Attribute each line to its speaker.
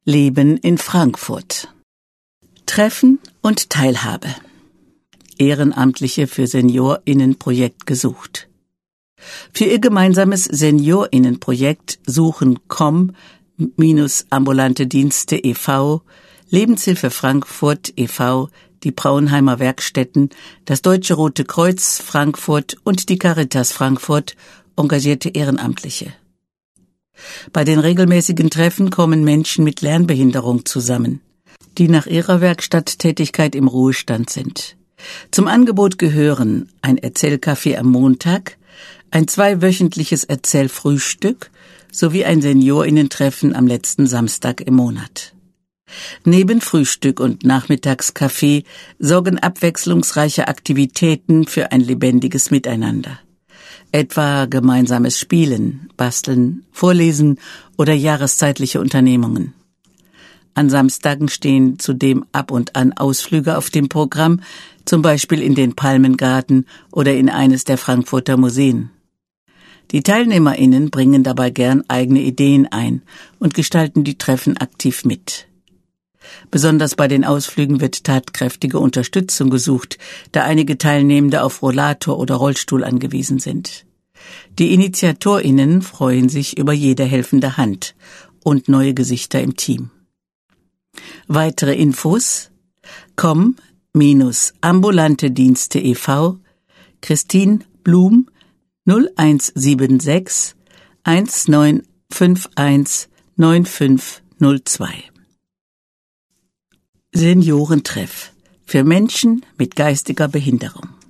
Speaker 1: Leben in Frankfurt. Treffen und Teilhabe. Ehrenamtliche für SeniorInnen-Projekt gesucht. Für ihr gemeinsames SeniorInnen-Projekt suchen ambulante Dienste e.V., Lebenshilfe Frankfurt e.V., die Braunheimer Werkstätten, das Deutsche Rote Kreuz Frankfurt und die Caritas Frankfurt engagierte Ehrenamtliche. Bei den regelmäßigen Treffen kommen Menschen mit Lernbehinderung zusammen, die nach ihrer Werkstatttätigkeit im Ruhestand sind. Zum Angebot gehören ein Erzählcafé am Montag, ein 2-wöchentliches Erzählfrühstück sowie ein SeniorInnen-Treffen am letzten Samstag im Monat. Neben Frühstück und Nachmittagskaffee sorgen abwechslungsreiche Aktivitäten für ein lebendiges Miteinander. Etwa gemeinsames Spielen, Basteln, Vorlesen oder jahreszeitliche Unternehmungen. An Samstagen stehen zudem ab und an Ausflüge auf dem Programm, zum Beispiel in den Palmengarten oder in eines der Frankfurter Museen. Die TeilnehmerInnen bringen dabei gern eigene Ideen ein und gestalten die Treffen aktiv mit. Besonders bei den Ausflügen wird tatkräftige Unterstützung gesucht, da einige Teilnehmende auf Rollator oder Rollstuhl angewiesen sind. Die InitiatorInnen freuen sich über jede helfende Hand und neue Gesichter im Team. Weitere Infos: ambulante Dienste e.V., Christine Blum 0176 1951 9502. Seniorentreff für Menschen mit geistiger Behinderung.